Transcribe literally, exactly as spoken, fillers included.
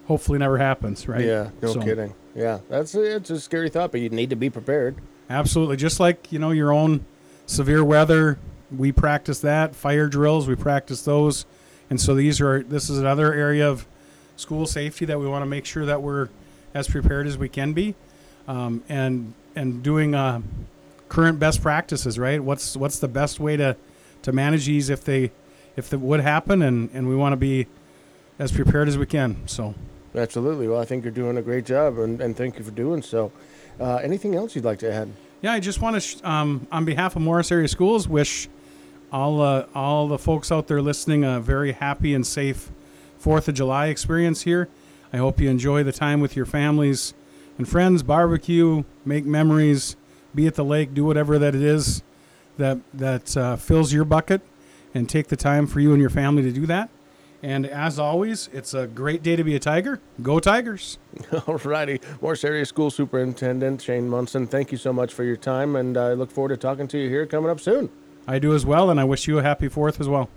hopefully never happens, right? Yeah, no So, kidding. Yeah, that's a, it's a scary thought, but you need to be prepared. absolutely. Just like, you know, your own severe weather, we practice that. Fire drills, we practice those. And so these are this is another area of school safety that we want to make sure that we're as prepared as we can be, um, and and doing uh, current best practices. Right? What's what's the best way to, to manage these if they if it would happen, and, and we want to be as prepared as we can. So Absolutely. Well, I think you're doing a great job, and, and thank you for doing so. Uh, anything else you'd like to add? yeah, I just want to sh- um, on behalf of Morris Area Schools wish all uh, all the folks out there listening a very happy and safe Fourth of July experience here. I hope you enjoy the time with your families and friends, barbecue, make memories, be at the lake, do whatever that it is that that uh, fills your bucket, and take the time for you and your family to do that. And as always, it's a great day to be a Tiger. Go Tigers! All righty. Morris Area School Superintendent Shane Munson, thank you so much for your time, and I look forward to talking to you here coming up soon. I do as well, and I wish you a happy Fourth as well.